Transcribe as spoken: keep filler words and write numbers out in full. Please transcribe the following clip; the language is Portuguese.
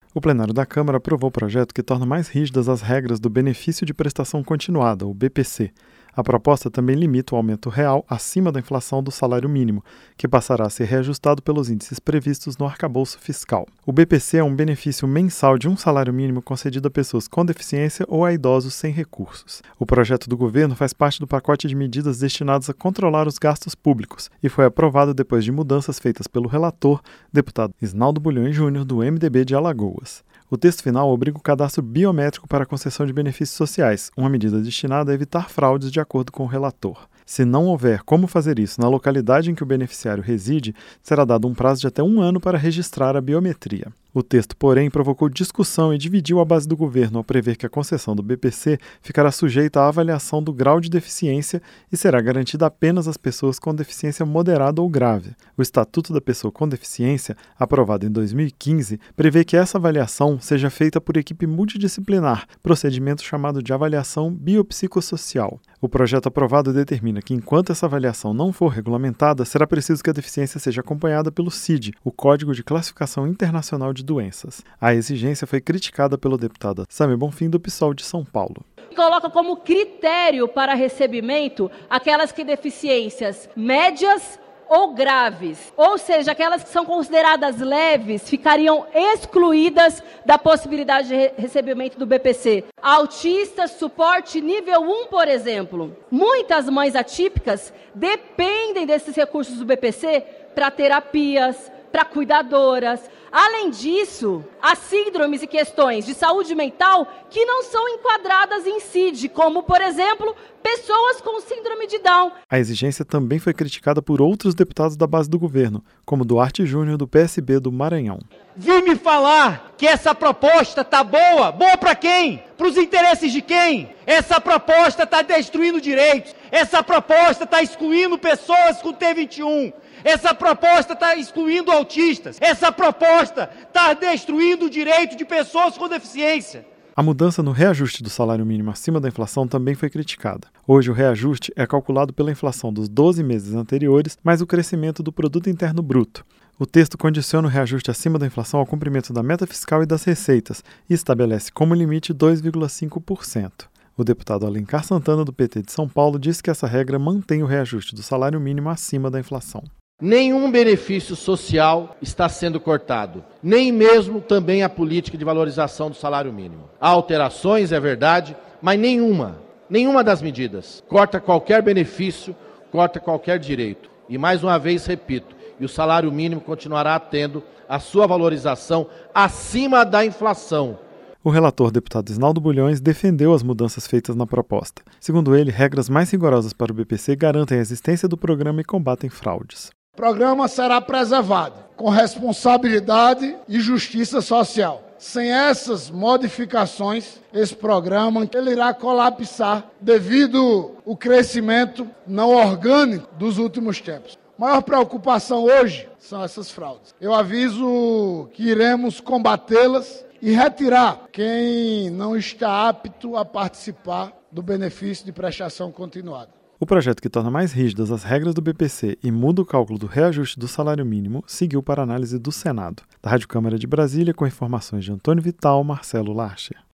O plenário da Câmara aprovou o projeto que torna mais rígidas as regras do Benefício de Prestação Continuada, o B P C. A proposta também limita o aumento real acima da inflação do salário mínimo, que passará a ser reajustado pelos índices previstos no arcabouço fiscal. O B P C é um benefício mensal de um salário mínimo concedido a pessoas com deficiência ou a idosos sem recursos. O projeto do governo faz parte do pacote de medidas destinadas a controlar os gastos públicos e foi aprovado depois de mudanças feitas pelo relator, deputado Isnaldo Bulhões Júnior, do M D B de Alagoas. O texto final obriga o cadastro biométrico para a concessão de benefícios sociais, uma medida destinada a evitar fraudes de acordo com o relator. Se não houver como fazer isso na localidade em que o beneficiário reside, será dado um prazo de até um ano para registrar a biometria. O texto, porém, provocou discussão e dividiu a base do governo ao prever que a concessão do B P C ficará sujeita à avaliação do grau de deficiência e será garantida apenas às pessoas com deficiência moderada ou grave. O Estatuto da Pessoa com Deficiência, aprovado em dois mil e quinze, prevê que essa avaliação seja feita por equipe multidisciplinar, procedimento chamado de avaliação biopsicossocial. O projeto aprovado determina que, enquanto essa avaliação não for regulamentada, será preciso que a deficiência seja acompanhada pelo C I D, o Código de Classificação Internacional de Doenças. A exigência foi criticada pelo deputado Samir Bonfim, do PSOL de São Paulo. Coloca como critério para recebimento aquelas que deficiências médias ou graves, ou seja, aquelas que são consideradas leves, ficariam excluídas da possibilidade de re- recebimento do B P C. Autistas, suporte nível um, por exemplo. Muitas mães atípicas dependem desses recursos do B P C para terapias, para cuidadoras. Além disso, há síndromes e questões de saúde mental que não são enquadradas em C I D, como, por exemplo, pessoas com síndrome de Down. A exigência também foi criticada por outros deputados da base do governo, como Duarte Júnior, do P S B do Maranhão. Vim me falar que essa proposta tá boa. Boa para quem? Para os interesses de quem? Essa proposta está destruindo direitos. Essa proposta está excluindo pessoas com T vinte e um. Essa proposta está excluindo autistas. Essa proposta está destruindo o direito de pessoas com deficiência. A mudança no reajuste do salário mínimo acima da inflação também foi criticada. Hoje, o reajuste é calculado pela inflação dos doze meses anteriores, mais o crescimento do produto interno bruto. O texto condiciona o reajuste acima da inflação ao cumprimento da meta fiscal e das receitas e estabelece como limite dois vírgula cinco por cento. O deputado Alencar Santana, do P T de São Paulo, disse que essa regra mantém o reajuste do salário mínimo acima da inflação. Nenhum benefício social está sendo cortado, nem mesmo também a política de valorização do salário mínimo. Há alterações, é verdade, mas nenhuma, nenhuma das medidas corta qualquer benefício, corta qualquer direito. E mais uma vez repito, e o salário mínimo continuará tendo a sua valorização acima da inflação. O relator, deputado Isnaldo Bulhões, defendeu as mudanças feitas na proposta. Segundo ele, regras mais rigorosas para o B P C garantem a existência do programa e combatem fraudes. O programa será preservado com responsabilidade e justiça social. Sem essas modificações, esse programa ele irá colapsar devido ao crescimento não orgânico dos últimos tempos. A maior preocupação hoje são essas fraudes. Eu aviso que iremos combatê-las e retirar quem não está apto a participar do benefício de prestação continuada. O projeto que torna mais rígidas as regras do B P C e muda o cálculo do reajuste do salário mínimo seguiu para análise do Senado. Da Rádio Câmara de Brasília, com informações de Antônio Vital, Marcelo Larcher.